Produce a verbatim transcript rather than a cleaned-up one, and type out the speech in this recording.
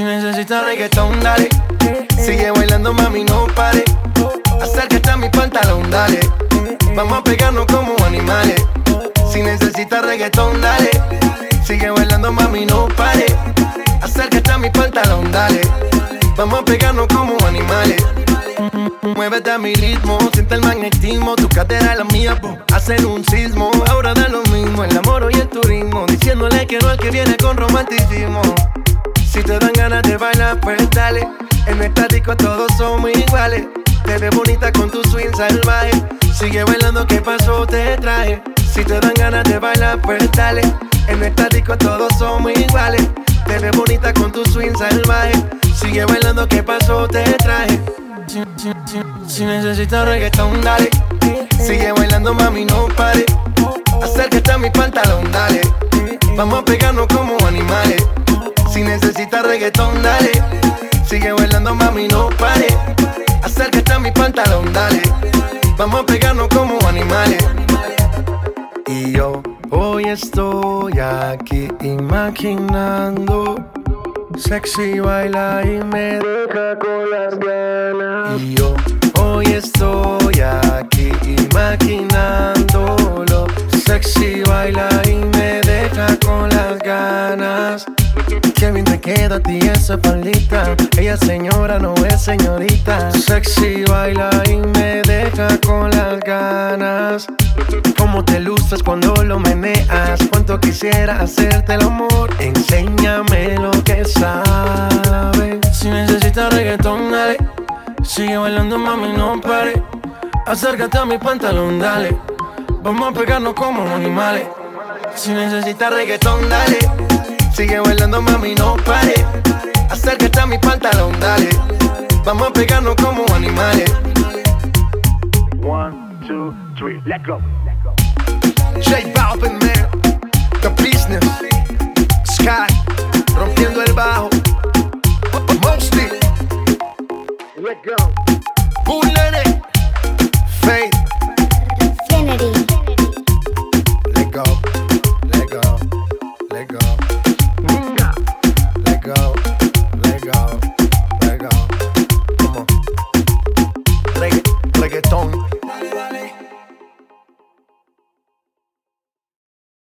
Si necesitas reggaetón, dale. Sigue bailando, mami, no pare. Acércate a mi pantalón, dale. Vamos a pegarnos como animales. Si necesitas reggaetón, dale. Sigue bailando, mami, no pare. Acércate a mi pantalón, dale. Vamos a pegarnos como animales. Muévete a mi ritmo, siente el magnetismo. Tu cadera es la mía, boom, hacen un sismo. Ahora da lo mismo, el amor y el turismo. Diciéndole que no al que viene con romanticismo. Si te dan ganas de bailar, pues dale. En nuestra disco todos somos iguales. Te ves bonita con tu swing salvaje. Sigue bailando, ¿qué pasó? Te traje. Si te dan ganas de bailar, pues dale. En nuestra disco todos somos iguales. Te ves bonita con tu swing salvaje. Sigue bailando, ¿qué pasó? Te traje. Si, si, si, si necesitas reggaetón, dale. Sigue bailando, mami, no pare. Acércate a mi pantalón, dale. Vamos a pegarnos como animales. Si necesitas reggaetón, dale. Sigue bailando, mami, no pare. Acércate a mi pantalón, dale. Vamos a pegarnos como animales. Y yo hoy estoy aquí imaginando. Sexy baila y me deja con las ganas. Y yo hoy estoy aquí imaginándolo. Sexy baila y me deja con las ganas. Qué bien te queda a ti esa faldita. Ella señora, no es señorita. Sexy baila y me deja con las ganas. Cómo te lustras cuando lo meneas. Cuánto quisiera hacerte el amor. Enséñame lo que sabes. Si necesitas reggaetón, dale. Sigue bailando, mami, no pare. Acércate a mi pantalón, dale. Vamos a pegarnos como animales. Si necesitas reggaetón, dale. Sigue bailando, mami, no pare. Acércate a mi pantalón, dale. Vamos a pegarnos como animales. One, two, three, let go.